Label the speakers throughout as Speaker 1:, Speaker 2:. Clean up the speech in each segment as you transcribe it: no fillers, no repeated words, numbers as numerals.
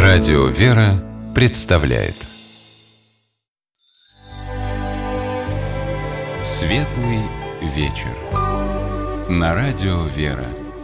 Speaker 1: Радио «Вера» представляет Светлый вечер на Радио «Вера».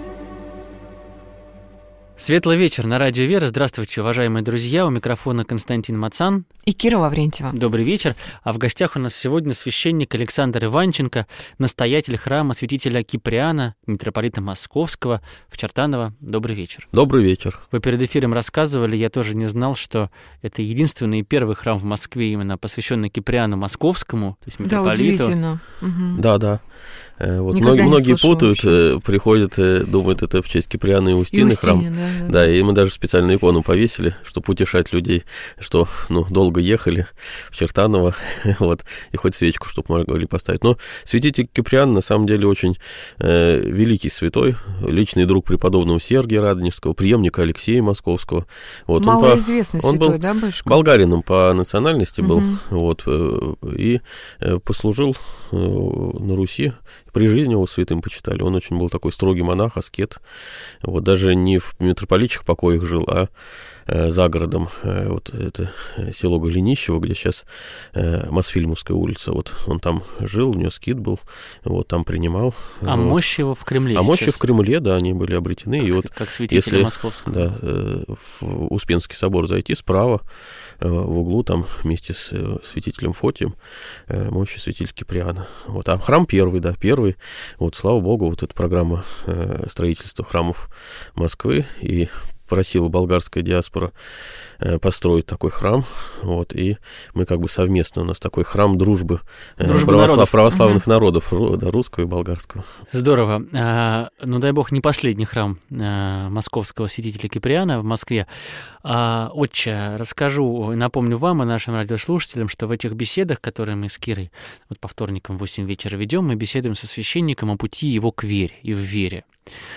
Speaker 2: Светлый вечер на Радио «Вера». Здравствуйте, уважаемые друзья. У микрофона Константин Мацан
Speaker 3: и Кира Лаврентьева.
Speaker 2: Добрый вечер. А в гостях у нас сегодня священник Александр Иванченко, настоятель храма святителя Киприана, митрополита Московского в Чертаново. Добрый вечер.
Speaker 4: Добрый вечер.
Speaker 2: Вы перед эфиром рассказывали, я тоже не знал, что это единственный и первый храм в Москве, именно посвященный Киприану Московскому, то есть митрополиту.
Speaker 3: Да, удивительно.
Speaker 4: Да. Вот многие путают, приходят, думают, это в честь Киприана и Устины храм. Да, и мы даже специальную икону повесили, чтобы утешать людей, что долго ехали в Чертаново, вот, и хоть свечку, чтобы могли поставить. Но святитель Киприан, на самом деле, очень великий святой, личный друг преподобного Сергия Радонежского, преемника Алексея Московского. Вот,
Speaker 3: малоизвестный святой,
Speaker 4: он был,
Speaker 3: да, Бышко?
Speaker 4: Болгарином по национальности был, вот, и послужил на Руси. При жизни его святым почитали. Он очень был такой строгий монах, аскет. Вот, даже не в митрополитчих покоях жил, а за городом. Вот это село Голенищево, где сейчас Мосфильмовская улица. Вот он там жил, у него скит был, вот там принимал.
Speaker 2: А вот. Мощи его в Кремле сейчас?
Speaker 4: Мощи в Кремле, да, они были обретены. И вот
Speaker 2: как святителя Московского.
Speaker 4: Да, в Успенский собор зайти справа, в углу там вместе с святителем Фотием мощи святителя Киприана. Вот. А храм первый. Вот, слава Богу, вот эта программа строительства храмов Москвы, и просила болгарская диаспора построить такой храм, вот, и мы как бы совместно, у нас такой храм дружбы православных народов, да, русского и болгарского.
Speaker 2: Здорово. Дай бог, не последний храм московского святителя Киприана в Москве. Отче, расскажу и напомню вам и нашим радиослушателям, что в этих беседах, которые мы с Кирой вот по вторникам в 8 вечера ведем, мы беседуем со священником о пути его к вере и в вере.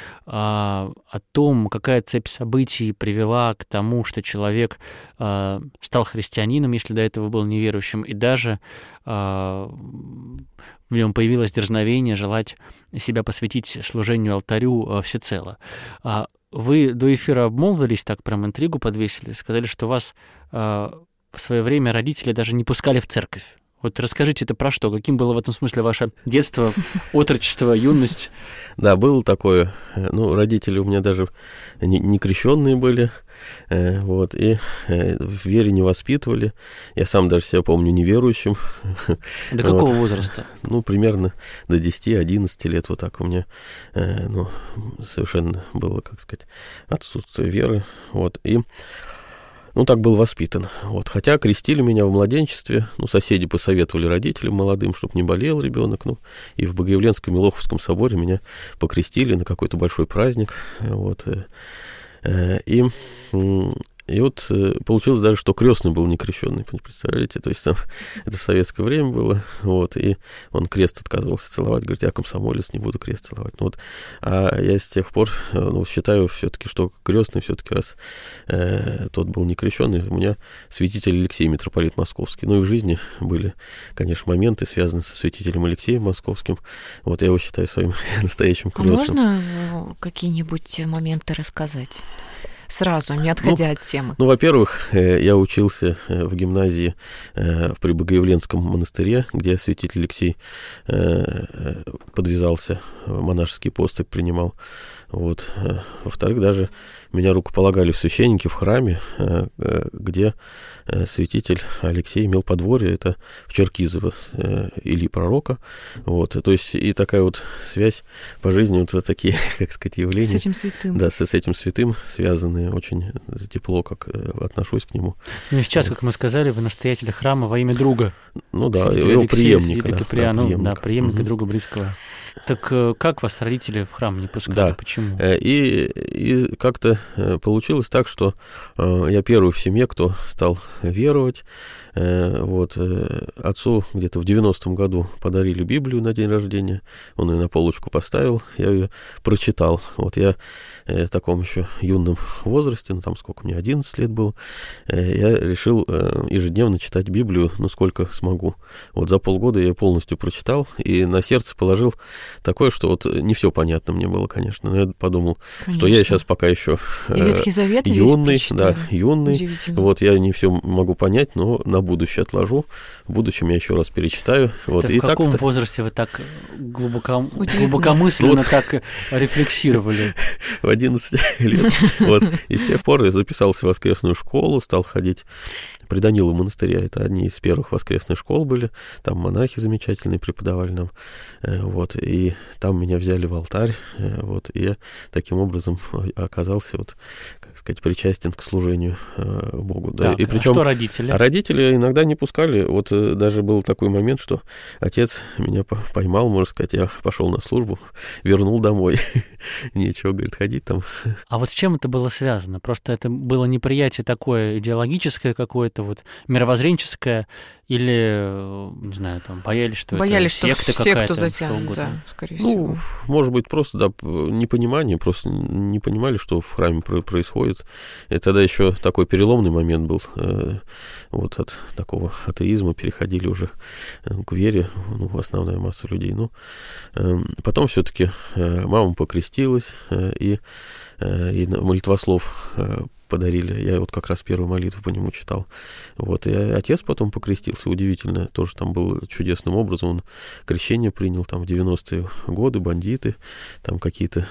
Speaker 2: О том, какая цепь событий привела к тому, что человек стал христианином, если до этого был неверующим, и даже в нем появилось дерзновение желать себя посвятить служению алтарю всецело. Вы до эфира обмолвились, так прям интригу подвесили, сказали, что вас в свое время родители даже не пускали в церковь. Вот расскажите, это про что? Каким было в этом смысле ваше детство, отрочество, юность?
Speaker 4: Да, было такое. Родители у меня даже не крещенные были, вот, и в вере не воспитывали. Я сам даже себя помню неверующим.
Speaker 2: До какого возраста?
Speaker 4: Примерно до 10-11 лет, вот так у меня, совершенно было, отсутствие веры, вот, и так был воспитан. Вот. Хотя крестили меня в младенчестве, соседи посоветовали родителям молодым, чтобы не болел ребенок. И в Богоявленском Милоховском соборе меня покрестили на какой-то большой праздник. Вот. И вот получилось даже, что крестный был не крещенный, представляете? То есть там это в советское время было, вот, и он крест отказывался целовать, говорит, я комсомолец, не буду крест целовать. А я с тех пор считаю все-таки, что крестный все-таки, раз тот был не крещенный, у меня святитель Алексей, митрополит Московский. И в жизни были, конечно, моменты, связанные со святителем Алексеем Московским. Вот я его считаю своим настоящим крестным.
Speaker 3: А можно какие-нибудь моменты рассказать? Сразу, не отходя от темы.
Speaker 4: Во-первых, я учился в гимназии при Богоявленском монастыре, где святитель Алексей подвязался, монашеский постриг принимал. Вот. Во-вторых, даже меня рукополагали в священники в храме, где святитель Алексей имел подворье, это в Черкизово, Ильи Пророка. Вот. То есть и такая вот связь по жизни, вот такие, явления.
Speaker 3: С этим святым.
Speaker 4: Да, с этим святым связаны, очень тепло, как отношусь к нему.
Speaker 2: И сейчас, как мы сказали, вы настоятель храма во имя друга.
Speaker 4: Его преемника.
Speaker 2: Преемника друга близкого. Так как вас родители в храм не пускали?
Speaker 4: Да.
Speaker 2: Почему?
Speaker 4: И как-то получилось так, что я первый в семье, кто стал веровать. Вот. Отцу где-то в 90-м году подарили Библию на день рождения. Он ее на полочку поставил, я ее прочитал. Вот я в таком еще юном возрасте, сколько мне, 11 лет было, я решил ежедневно читать Библию, сколько смогу. Вот за полгода я полностью прочитал и на сердце положил такое, что вот не все понятно мне было, конечно. Но я подумал, что я сейчас пока еще
Speaker 3: Ветхий Завет
Speaker 4: юный,
Speaker 3: юный.
Speaker 4: Вот я не все могу понять, но на будущее отложу. В будущем я еще раз перечитаю. Вот.
Speaker 2: В каком возрасте вы так глубокомысленно
Speaker 4: вот.
Speaker 2: так рефлексировали?
Speaker 4: В 11 лет. Вот. И с тех пор я записался в воскресную школу, стал ходить при Даниловом монастыре. Это одни из первых воскресных школ были. Там монахи замечательные преподавали нам. Вот. И там меня взяли в алтарь. Вот. И я таким образом оказался, вот, как сказать, причастен к служению Богу. Да.
Speaker 2: Так,
Speaker 4: и причем,
Speaker 2: что родители?
Speaker 4: Родители иногда не пускали. Вот даже был такой момент, что отец меня поймал, можно сказать, я пошел на службу, вернул домой. Нечего, говорит, ходить там.
Speaker 2: А вот с чем это было связано? Просто это было неприятие такое идеологическое какое-то, вот мировоззренческое, или, не знаю, там, боялись, что это секта какая-то,
Speaker 3: затянут, да, скорее всего.
Speaker 4: Может быть, просто, да, непонимание, просто не понимали, что в храме происходит. И тогда еще такой переломный момент был. Вот от такого атеизма переходили уже к вере, основная масса людей. Ну, потом все-таки мама покрестилась, и молитвослов подарили. Я вот как раз первую молитву по нему читал. Вот. И отец потом покрестился. Удивительно. Тоже там был чудесным образом. Он крещение принял там в 90-е годы, бандиты. Там какие-то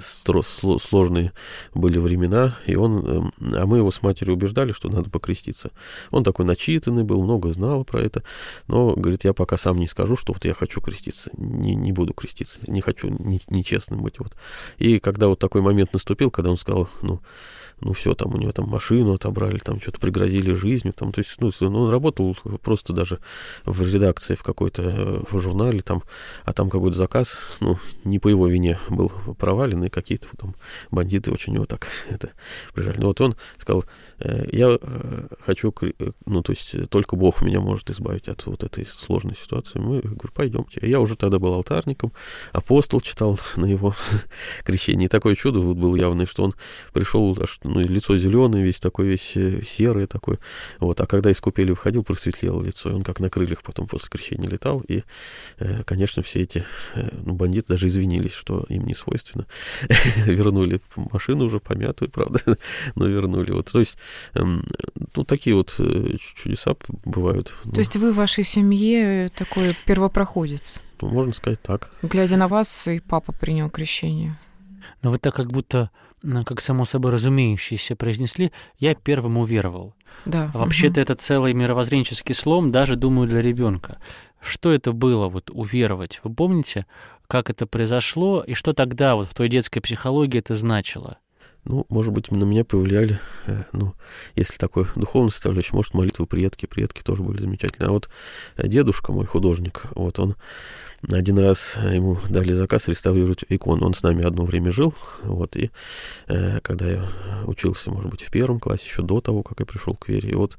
Speaker 4: сложные были времена. И он... А мы его с матерью убеждали, что надо покреститься. Он такой начитанный был, много знал про это. Но, говорит, я пока сам не скажу, что вот я хочу креститься. Не буду креститься. Не хочу нечестным быть. Вот. И когда вот такой момент наступил, когда он сказал, ну все, там у него там машину отобрали, там что-то пригрозили жизнью, там, то есть, он работал просто даже в редакции в какой-то в журнале, там, а там какой-то заказ, не по его вине был провален, и какие-то там бандиты очень его так прижали. Вот он сказал, я хочу, то есть только Бог меня может избавить от вот этой сложной ситуации. Мы, говорю, пойдемте. Я уже тогда был алтарником, апостол читал на его крещении. И такое чудо вот было явное, что он пришел, лицо зеленое, весь такой, весь серый такой. Вот. А когда из купели выходил, просветлело лицо. И он как на крыльях потом после крещения летал. И, конечно, все эти бандиты даже извинились, что им не свойственно. Вернули машину уже помятую, правда, но вернули. Вот. То есть, такие вот чудеса бывают.
Speaker 3: То есть вы в вашей семье такой первопроходец?
Speaker 4: Можно сказать так.
Speaker 3: Глядя на вас, и папа принял крещение.
Speaker 2: Но вы так как будто, как само собой разумеющееся, произнесли, я первым уверовал.
Speaker 3: Да.
Speaker 2: А вообще-то это целый мировоззренческий слом, даже, думаю, для ребенка. Что это было, вот, уверовать? Вы помните, как это произошло, и что тогда вот в той детской психологии это значило?
Speaker 4: Может быть, на меня повлияли, если такой духовный составляющий, может, молитвы предки тоже были замечательные. А вот дедушка мой, художник, вот он один раз, ему дали заказ реставрировать икону. Он с нами одно время жил, вот, и когда я учился, может быть, в 1 классе, еще до того, как я пришел к вере, и вот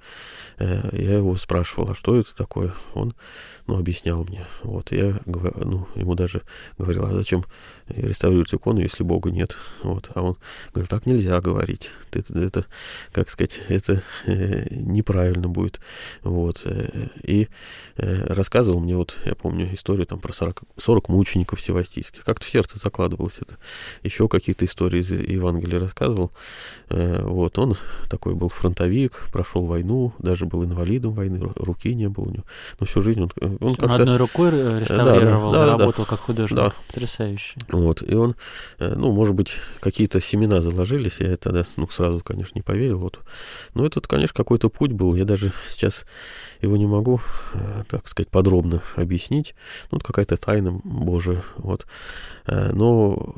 Speaker 4: я его спрашивал, а что это такое? Он, объяснял мне, вот, я ему даже говорил, а зачем реставрировать икону, если Бога нет? Вот, а он говорит, так нельзя говорить, это как сказать, это неправильно будет, вот, и рассказывал мне, вот, я помню историю там про 40 мучеников севастийских, как-то в сердце закладывалось это, еще какие-то истории из Евангелия рассказывал, вот, он такой был фронтовик, прошел войну, даже был инвалидом войны, руки не было у него, но всю жизнь он как-то...
Speaker 2: одной рукой реставрировал, работал как художник, да. Потрясающе.
Speaker 4: Вот, и он, может быть, какие-то семена заложились, я тогда, сразу, конечно, не поверил, вот. Но это, конечно, какой-то путь был, я даже сейчас его не могу, так сказать, подробно объяснить, какая-то тайна Божия, вот. Но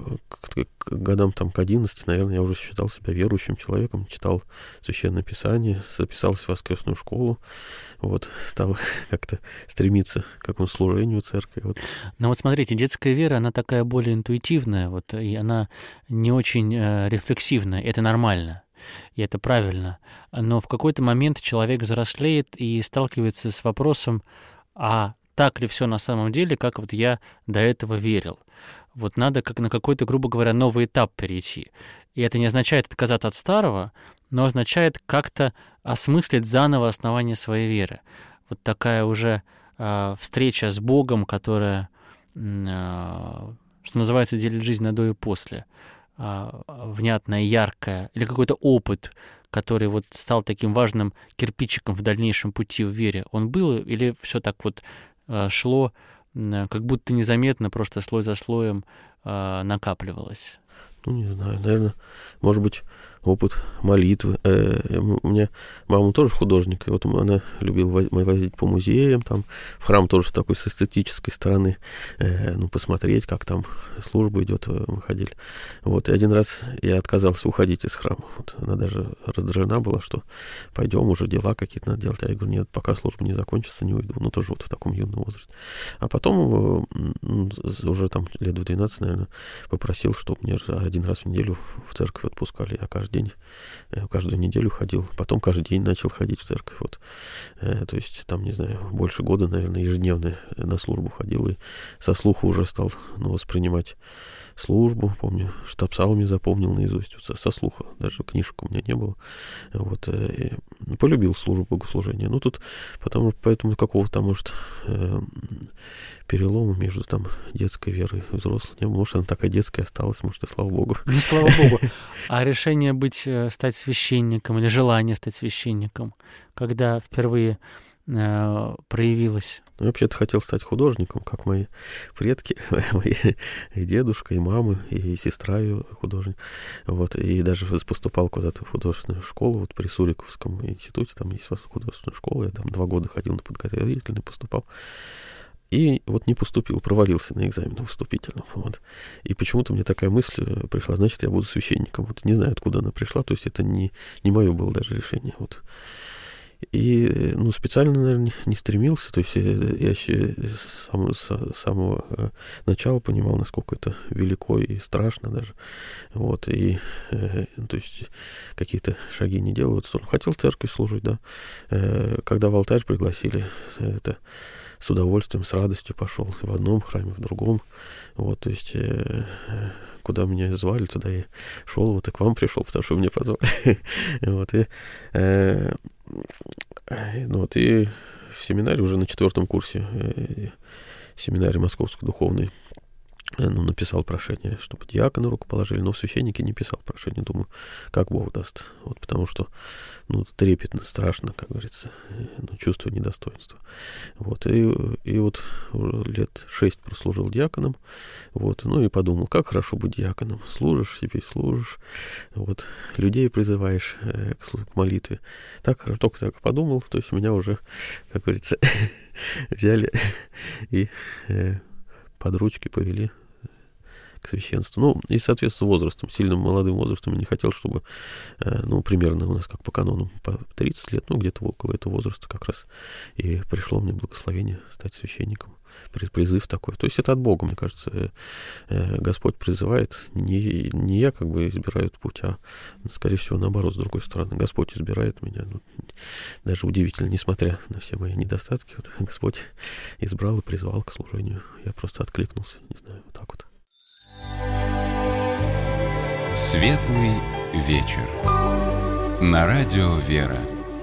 Speaker 4: к годам там к 11, наверное, я уже считал себя верующим человеком, читал Священное Писание, записался в воскресную школу, вот, стал как-то стремиться к какому-то служению церкви. Вот.
Speaker 2: Но вот смотрите, детская вера, она такая более интуитивная, вот, и она не очень рефлексивная, это нормально. И это правильно. Но в какой-то момент человек взрослеет и сталкивается с вопросом, а так ли все на самом деле, как вот я до этого верил? Вот надо как на какой-то, грубо говоря, новый этап перейти. И это не означает отказаться от старого, но означает как-то осмыслить заново основание своей веры. Вот такая уже встреча с Богом, которая что называется, делит жизнь на до и после, внятное, яркое, или какой-то опыт, который вот стал таким важным кирпичиком в дальнейшем пути в вере, он был или все так вот шло, как будто незаметно, просто слой за слоем накапливалось?
Speaker 4: Ну, не знаю, наверное, может быть, опыт молитвы. У меня мама тоже художник, и вот она любила возить по музеям, там, в храм тоже с такой с эстетической стороны, посмотреть, как там служба идет, мы ходили. Вот, и один раз я отказался уходить из храма. Вот, она даже раздражена была, что пойдем, уже дела какие-то надо делать. А я говорю, нет, пока служба не закончится, не уйду. Ну, тоже вот в таком юном возрасте. А потом, уже там лет в 12, наверное, попросил, чтобы мне один раз в неделю в церковь отпускали. Я каждую неделю ходил. Потом каждый день начал ходить в церковь. Вот. То есть там, не знаю, больше года, наверное, ежедневно на службу ходил. И со слуха уже стал воспринимать службу. Помню, штаб-псалми запомнил наизусть. Вот со слуха. Даже книжек у меня не было. Вот. Полюбил службу богослужения. Ну, тут поэтому какого-то, может, перелома между там детской верой и взрослой не было. Может, она такая детская осталась, может, и слава богу.
Speaker 2: Ну, слава богу. А решение стать священником или желание стать священником, когда впервые проявилось?
Speaker 4: Я вообще-то хотел стать художником, как мои предки, мои и дедушка, и мама, и сестра ее художник. Вот, и даже поступал куда-то в художественную школу, вот при Суриковском институте, там есть художественная школа, я там 2 года ходил на подготовительный, поступал. И вот не поступил, провалился на экзамене вступительном. Вот. И почему-то мне такая мысль пришла, значит, я буду священником. Вот не знаю, откуда она пришла, то есть это не мое было даже решение. Вот. И специально, наверное, не стремился. То есть я с самого начала понимал, насколько это велико и страшно даже. Вот. И то есть какие-то шаги не делал в эту сторону. Хотел в церковь служить, да. Когда в алтарь пригласили, это с удовольствием, с радостью пошел в одном храме, в другом. Вот, то есть куда меня звали, туда я шел, вот и к вам пришел, потому что вы меня позвали. Вот, и в семинаре уже на 4 курсе семинаре Московской духовной написал прошение, чтобы диаконы рукоположили, но в священнике не писал прошение. Думаю, как Бог даст. Вот, потому что трепетно, страшно, как говорится, чувство недостоинства. Вот, и вот лет 6 прослужил диаконом. Вот, и подумал, как хорошо быть диаконом. Служишь себе, служишь. Вот, людей призываешь к молитве. Так хорошо, только так подумал, то есть меня уже, как говорится, взяли и под ручки повели к священству. И, соответственно, возрастом, сильным молодым возрастом я не хотел, чтобы, примерно у нас как по канону, по 30 лет, где-то около этого возраста как раз и пришло мне благословение стать священником. Призыв такой. То есть это от Бога, мне кажется. Господь призывает. Не я как бы избираю этот путь, а, скорее всего, наоборот, с другой стороны. Господь избирает меня. Даже удивительно, несмотря на все мои недостатки, вот, Господь избрал и призвал к служению. Я просто откликнулся. Не знаю, вот так вот.
Speaker 1: Светлый вечер. На радио «Вера».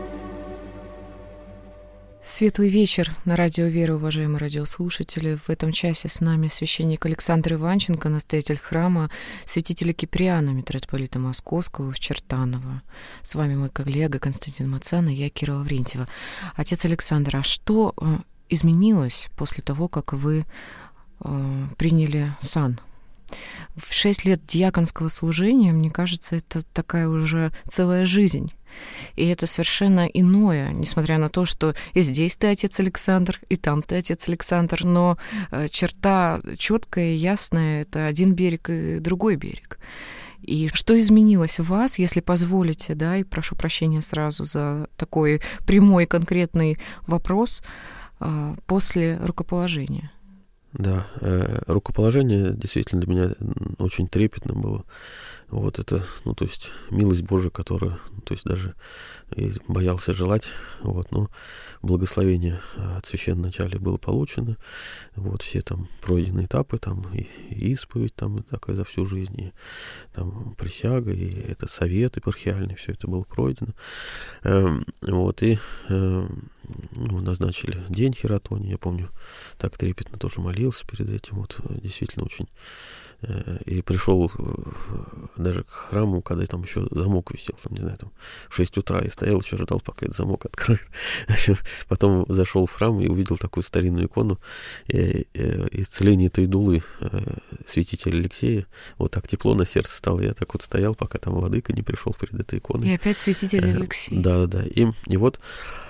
Speaker 3: Светлый вечер на радио «Вера», уважаемые радиослушатели. В этом часе с нами священник Александр Иванченко, настоятель храма святителя Киприана, митрополита Московского в Чертаново. С вами мой коллега Константин Мацан и я, Кира Лаврентьева. Отец Александр, а что изменилось после того, как вы приняли сан? В 6 лет диаконского служения, мне кажется, это такая уже целая жизнь. И это совершенно иное, несмотря на то, что и здесь ты отец Александр, и там ты отец Александр, но черта четкая, ясная, это один берег и другой берег. И что изменилось в вас, если позволите, да, и прошу прощения сразу за такой прямой конкретный вопрос, после рукоположения?
Speaker 4: Да, рукоположение действительно для меня очень трепетно было. Вот это, то есть милость Божия, которую, то есть даже и боялся желать, вот, но благословение от священноначалия было получено. Вот все там пройденные этапы, там и исповедь, там такая за всю жизнь, и там присяга, и это совет епархиальный, все это было пройдено. Вот, и назначили день хератонии, я помню, так трепетно тоже молился перед этим, вот, действительно очень. И пришел даже к храму, когда там еще замок висел, там, не знаю, там в 6 утра, и стоял, еще ждал, пока этот замок откроет. Потом зашел в храм и увидел такую старинную икону исцеления Тойдулы, святителя Алексея. Вот так тепло на сердце стало. Я так вот стоял, пока там владыка не пришел перед этой иконой.
Speaker 3: И опять святитель Алексей.
Speaker 4: Да. И вот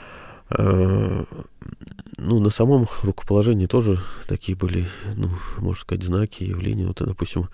Speaker 4: на самом рукоположении тоже такие были, можно сказать, знаки, явления. Вот, допустим,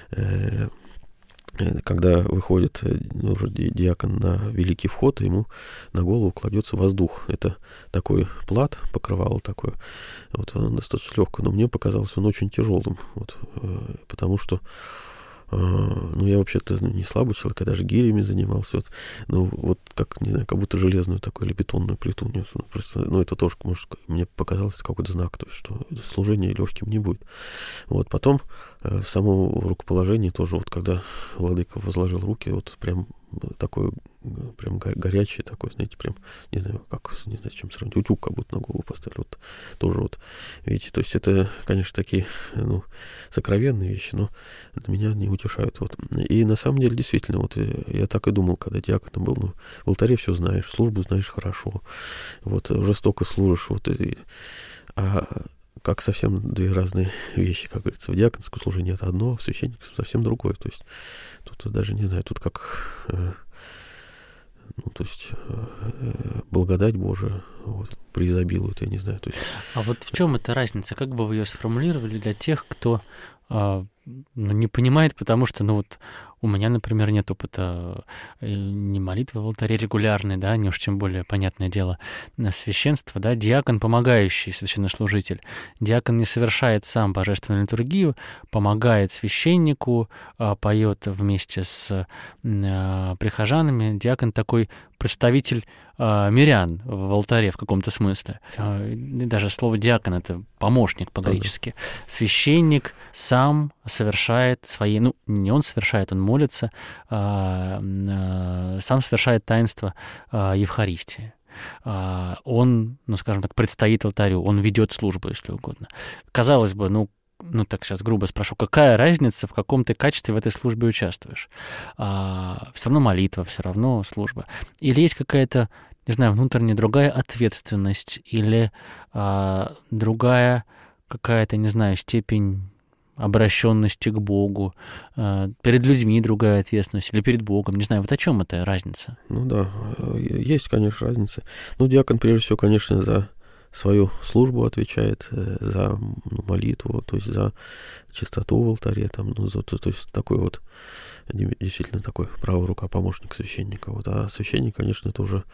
Speaker 4: когда выходит уже диакон на великий вход, ему на голову кладется воздух. Это такой плат, покрывало такое. Вот, он достаточно легкий, но мне показалось он очень тяжелым. Вот, потому что я вообще-то не слабый человек, я даже гирями занимался. Вот как, не знаю, как будто железную такую или бетонную плиту нес. Просто, это тоже, может, мне показалось какой-то знак, то есть, что служение легким не будет. Вот потом в самом рукоположении тоже, вот когда владыка возложил руки, вот прям такой, прям горячий такой, знаете, прям, не знаю, с чем сравнить, утюг как будто на голову поставили, вот тоже вот, видите, то есть это, конечно, такие, сокровенные вещи, но меня не утешают, вот. И на самом деле, действительно, вот я так и думал, когда диаконом был, в алтаре все знаешь, службу знаешь хорошо, вот, уже столько служишь, вот, как совсем две разные вещи, как говорится. В диаконском служении это одно, а в священническом совсем другое. То есть тут даже не знаю, тут как благодать Божия вот, преизобилует, я не знаю. То есть...
Speaker 2: А вот в чем эта разница? Как бы вы ее сформулировали для тех, кто не понимает, потому что, у меня, например, нет опыта ни молитвы в алтаре регулярной, да, не уж тем более, понятное дело, священства, да, диакон, помогающий священнослужитель. Диакон не совершает сам божественную литургию, помогает священнику, поет вместе с прихожанами. Диакон такой представитель мирян в алтаре в каком-то смысле. Даже слово «диакон» — это помощник по-гречески. Священник сам совершает свои... не он совершает, он молится, сам совершает таинство Евхаристии. Он, скажем так, предстоит алтарю, он ведет службу, если угодно. Казалось бы, так сейчас грубо спрошу, какая разница, в каком ты качестве в этой службе участвуешь? Все равно молитва, все равно служба. Или есть какая-то, не знаю, внутренняя другая ответственность, или другая какая-то, не знаю, степень обращенности к Богу, перед людьми другая ответственность, или перед Богом, не знаю, вот о чем эта разница?
Speaker 4: Да, есть, конечно, разница. диакон, прежде всего, конечно, за свою службу отвечает, за молитву, то есть за чистоту в алтаре, то есть такой вот, действительно такой правая рука, помощник священника. Вот. А священник, конечно, это уже,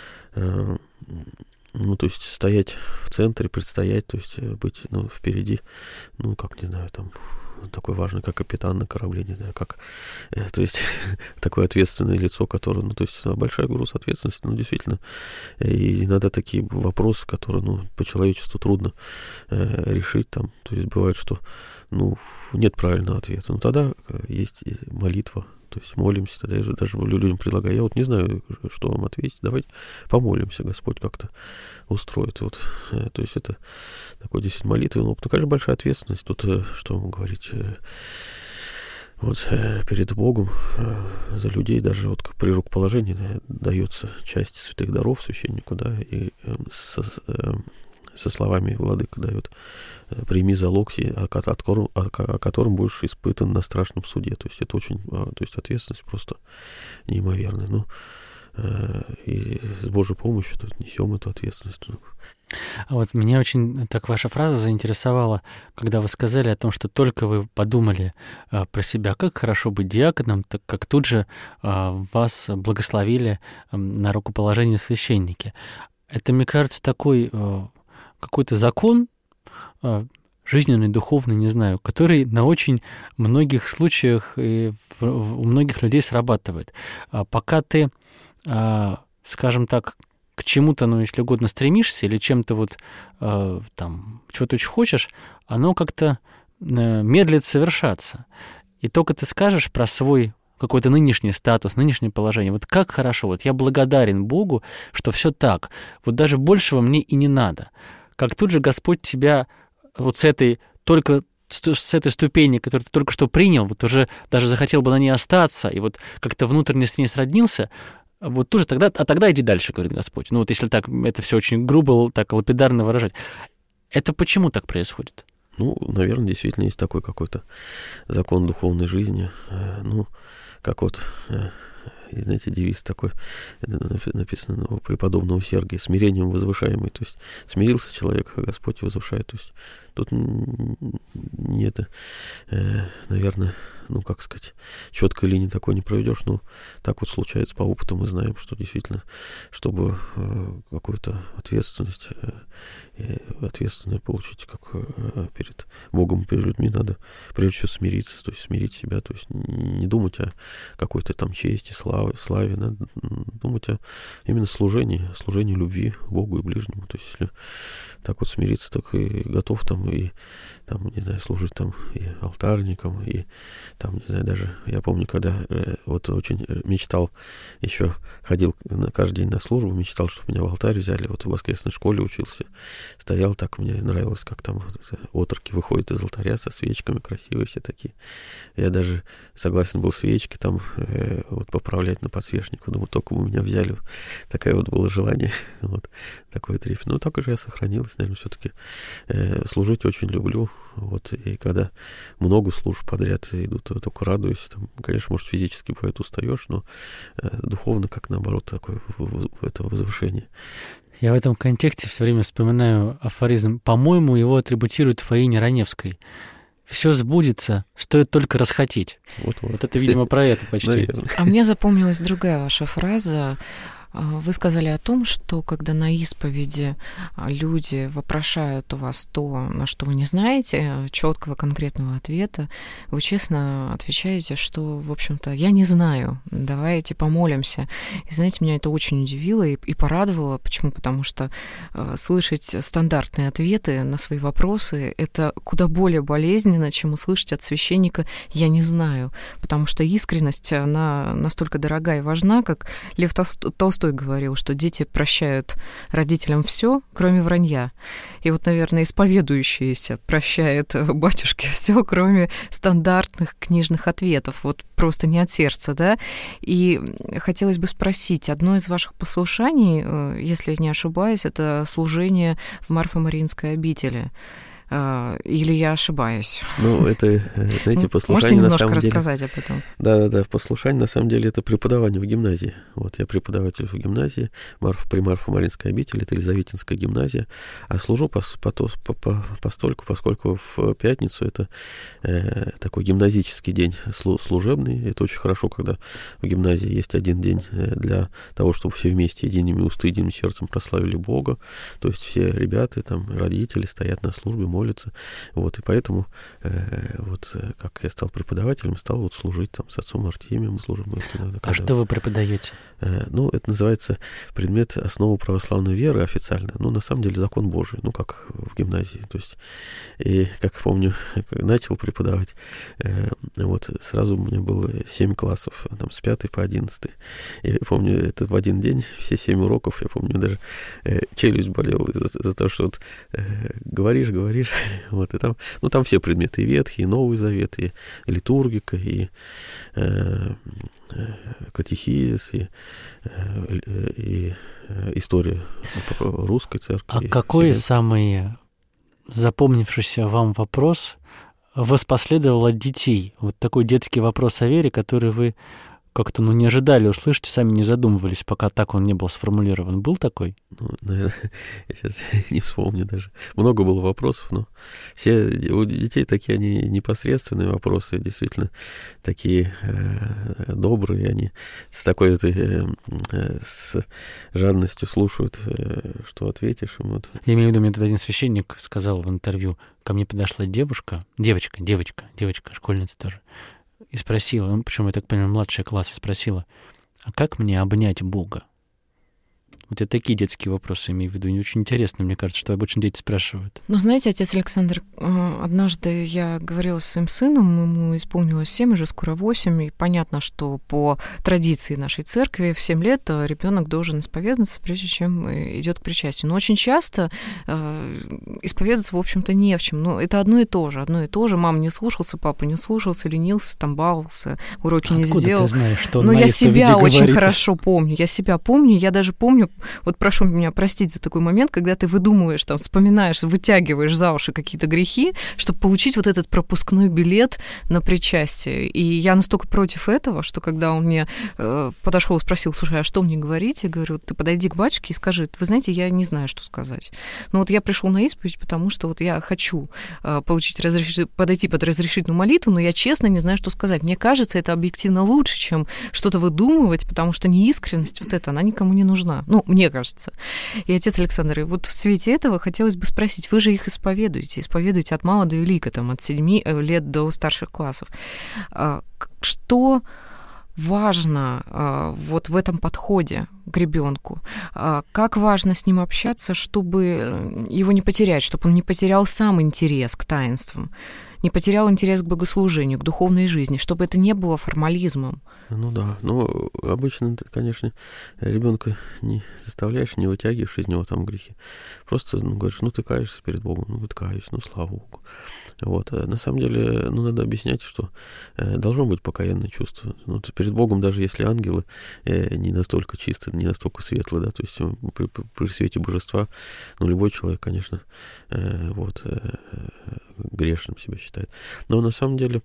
Speaker 4: то есть стоять в центре, предстоять, то есть быть, впереди, как, не знаю, там, такой важный, как капитан на корабле, не знаю, как, то есть такое ответственное лицо, которое, то есть большая груз ответственности, действительно, и иногда такие вопросы, которые, по человечеству трудно решить, там, то есть бывает, что, нет правильного ответа, тогда есть молитва, то есть молимся, тогда я даже людям предлагаю, я вот не знаю, что вам ответить, давайте помолимся, Господь как-то устроит. Вот. То есть это такой действительно молитва, конечно, большая ответственность, тут, что вам говорить, вот перед Богом за людей, даже вот при рукоположении дается часть святых даров священнику, да, и со словами владыка дает: прими залог сей, о котором будешь испытан на страшном суде. То есть это очень, то есть ответственность просто неимоверная. И с Божьей помощью тут несем эту ответственность.
Speaker 2: А вот меня очень так ваша фраза заинтересовала, когда вы сказали о том, что только вы подумали про себя, как хорошо быть диаконом, так как тут же вас благословили на рукоположение священники. Это, мне кажется, такой какой-то закон жизненный, духовный, не знаю, который на очень многих случаях и у многих людей срабатывает. Пока ты, скажем так, к чему-то, если угодно, стремишься или чем-то вот там чего-то очень хочешь, оно как-то медлит совершаться. И только ты скажешь про свой какой-то нынешний статус, нынешнее положение. Вот как хорошо, вот я благодарен Богу, что все так. Вот даже большего мне и не надо. Как тут же Господь тебя вот с этой ступени, которую ты только что принял, вот уже даже захотел бы на ней остаться, и вот как-то внутренне с ней сроднился, вот тоже тогда иди дальше, говорит Господь. Ну вот если так, это все очень грубо, так лапидарно выражать. Это почему так происходит?
Speaker 4: Ну, наверное, действительно есть такой какой-то закон духовной жизни. Ну, как вот, знаете, девиз такой, написано у преподобного Сергия: смирением возвышаемый. То есть смирился человек, а Господь возвышает. То есть тут нет, наверное, ну, как сказать, четкой линии такой не проведешь. Но так вот случается по опыту. Мы знаем, что действительно, чтобы какую-то ответственность ответственную получить, как перед Богом и перед людьми, надо прежде всего смириться, то есть смирить себя, то есть не думать о какой-то там чести, славе, надо думать о именно служении любви Богу и ближнему. То есть если так вот смириться, так и готов там и там, не знаю, служить там и алтарником, и там, не знаю, даже я помню, когда вот очень мечтал, еще ходил каждый день на службу, мечтал, чтобы меня в алтарь взяли, вот в воскресной школе учился, стоял так, мне нравилось, как там вот отроки выходят из алтаря со свечками, красивые все такие. Я даже согласен был свечки там вот поправлять на подсвечнику, думаю, только бы меня взяли. Такое вот было желание, вот такой трепет. Ну, так же я сохранилась, наверное, все-таки служить очень люблю, вот, и когда много служб подряд идут, то только радуюсь, там, конечно, может, физически бывает устаешь, но духовно, как наоборот, такое в этом возвышении.
Speaker 2: Я в этом контексте все время вспоминаю афоризм. По-моему, его атрибутируют Фаине Раневской. Все сбудется, стоит только расхотеть. Вот это, видимо, про это почти.
Speaker 4: Наверное.
Speaker 3: А мне запомнилась другая ваша фраза. Вы сказали о том, что когда на исповеди люди вопрошают у вас то, на что вы не знаете, четкого конкретного ответа, вы честно отвечаете, что, в общем-то, я не знаю, давайте помолимся. И знаете, меня это очень удивило и порадовало. Почему? Потому что слышать стандартные ответы на свои вопросы — это куда более болезненно, чем услышать от священника «я не знаю». Потому что искренность, она настолько дорога и важна, как Лев Толстой говорил, что дети прощают родителям все, кроме вранья. И вот, наверное, исповедующиеся прощают батюшке все, кроме стандартных книжных ответов. Вот просто не от сердца, да? И хотелось бы спросить, одно из ваших послушаний, если я не ошибаюсь, это служение в Марфо-Мариинской обители. Или я ошибаюсь?
Speaker 4: Ну, это, знаете, послушание
Speaker 3: можете немножко
Speaker 4: на самом деле...
Speaker 3: рассказать об этом?
Speaker 4: Да, послушание, на самом деле, это преподавание в гимназии. Вот, я преподаватель в гимназии, при Марфо-Мариинской обители, это Елизаветинская гимназия, а служу поскольку в пятницу это такой гимназический день служебный. Это очень хорошо, когда в гимназии есть один день для того, чтобы все вместе едиными устами, единым сердцем прославили Бога. То есть все ребята, там, родители стоят на службе, молятся. Вот, и поэтому, вот, как я стал преподавателем, стал вот служить там с отцом Артемием, служим. Иногда,
Speaker 2: а что вы преподаете?
Speaker 4: Ну, это называется предмет «Основы православной веры» официально. Ну, на самом деле, закон Божий, ну, как в гимназии. То есть, и, как помню, начал преподавать, вот, сразу у меня было 7 классов, там, с 5 по 11. И помню, это в один день, все 7 уроков, я помню, даже челюсть болела из-за того, что вот говоришь, вот, и там, ну, там все предметы, и Ветхий, и Новый Завет, и литургика, и катехизис, и история русской церкви.
Speaker 2: А какой самый запомнившийся вам вопрос воспоследовал от детей? Вот такой детский вопрос о вере, который вы как-то, не ожидали услышать, сами не задумывались, пока так он не был сформулирован. Был такой?
Speaker 4: Ну, наверное, я сейчас не вспомню даже. Много было вопросов, но все у детей такие, они непосредственные вопросы, действительно такие добрые, они с такой с жадностью слушают, что ответишь им. Вот.
Speaker 2: Я имею в виду, мне тут один священник сказал в интервью, ко мне подошла девочка, школьница тоже, и спросила, причем, я так понимаю, младшие классы, спросила, а как мне обнять Бога? Вот я такие детские вопросы имею в виду. Не очень интересно, мне кажется, что обычно дети спрашивают.
Speaker 3: Ну, знаете, отец Александр, однажды я говорила со своим сыном, ему исполнилось 7, уже скоро 8, и понятно, что по традиции нашей церкви в 7 лет ребенок должен исповедаться, прежде чем идет к причастию. Но очень часто исповедаться, в общем-то, не в чем. Но это одно и то же. Мама не слушался, папа не слушался, ленился, там баловался, уроки не сделал.
Speaker 2: Откуда ты знаешь, что он
Speaker 3: на
Speaker 2: исповеди говорит?
Speaker 3: Я себя очень хорошо помню. Я даже помню, вот прошу меня простить за такой момент, когда ты выдумываешь, там, вспоминаешь, вытягиваешь за уши какие-то грехи, чтобы получить вот этот пропускной билет на причастие. И я настолько против этого, что когда он мне подошел и спросил: слушай, а что мне говорить? Я говорю: ты подойди к батюшке и скажи: вы знаете, я не знаю, что сказать. Но вот я пришел на исповедь, потому что вот я хочу подойти под разрешительную молитву, но я честно не знаю, что сказать. Мне кажется, это объективно лучше, чем что-то выдумывать, потому что неискренность вот эта, она никому не нужна. Ну, мне кажется. И, отец Александр, и вот в свете этого хотелось бы спросить, вы же их исповедуете от мала до велика, там, от 7 лет до старших классов. Что важно вот в этом подходе к ребенку? Как важно с ним общаться, чтобы его не потерять, чтобы он не потерял сам интерес к таинствам, не потерял интерес к богослужению, к духовной жизни, чтобы это не было формализмом?
Speaker 4: Ну да, обычно ты, конечно, ребенка не заставляешь, не вытягиваешь из него там грехи. Просто говоришь: ты каешься перед Богом, каюсь, слава Богу. Вот. На самом деле, надо объяснять, что должно быть покаянное чувство. Перед Богом, даже если ангелы не настолько чистые, не настолько светлые, да, то есть при свете божества, любой человек, конечно, грешным себя считает. Но на самом деле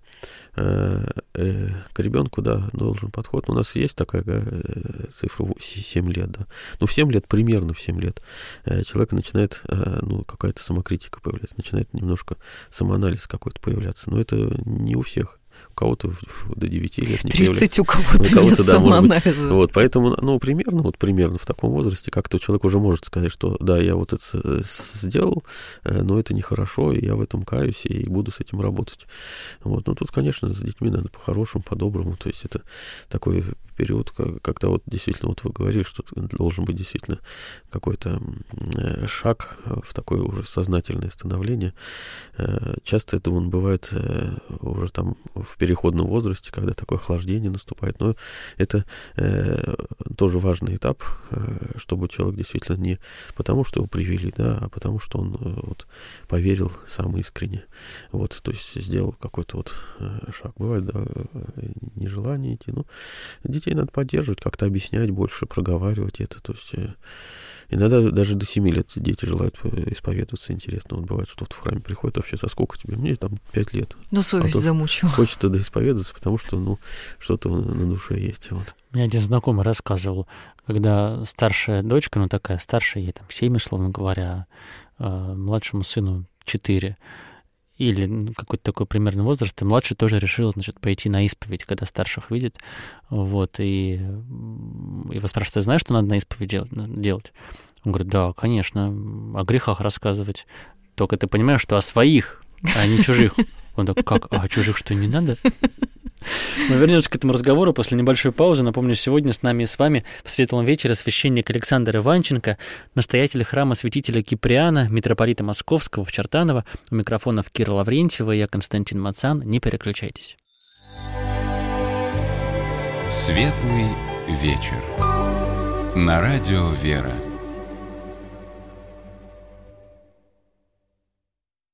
Speaker 4: к ребенку, да, должен подход. У нас есть такая цифра 7 лет, да. В 7 лет, примерно в 7 лет, человек начинает, какая-то самокритика появляться, начинает немножко самоанализ какой-то появляться. Но это не у всех. У кого-то до 9 лет не
Speaker 3: 30 у кого-то нет самоанализа.
Speaker 4: Вот, поэтому, примерно в таком возрасте как-то человек уже может сказать, что да, я вот это сделал, но это нехорошо, и я в этом каюсь, и буду с этим работать. Вот. Тут, конечно, с детьми надо по-хорошему, по-доброму. То есть это такой период, когда действительно вы говорили, что должен быть действительно какой-то шаг в такое уже сознательное становление. Часто это бывает уже там в переходном возрасте, когда такое охлаждение наступает. Но это тоже важный этап, чтобы человек действительно не потому, что его привели, да, а потому, что он поверил сам искренне. То есть сделал какой-то шаг. Бывает, да, нежелание идти. Детей надо поддерживать, как-то объяснять больше, проговаривать это. То есть иногда даже до 7 лет дети желают исповедоваться. Интересно. Бывает, что в храме приходят вообще: а сколько тебе? Мне там 5 лет.
Speaker 3: Совесть замучила.
Speaker 4: Хочется исповедоваться, потому что, что-то на душе есть.
Speaker 2: Мне один знакомый рассказывал, когда старшая дочка, такая старшая, ей там 7, условно говоря, младшему сыну 4, или какой-то такой примерный возраст, и младший тоже решил, пойти на исповедь, когда старших видит. И его спрашивают: знаешь, что надо на исповедь делать? Он говорит: да, конечно, о грехах рассказывать. Только ты понимаешь, что о своих, а не чужих. Он так: как? А чужих что, не надо? Мы вернемся к этому разговору после небольшой паузы. Напомню, сегодня с нами и с вами в светлом вечере священник Александр Иванченко, настоятель храма святителя Киприана, митрополита Московского в Чертаново. У микрофонов Кира Лаврентьева и я, Константин Мацан. Не переключайтесь.
Speaker 1: Светлый вечер. На радио «Вера».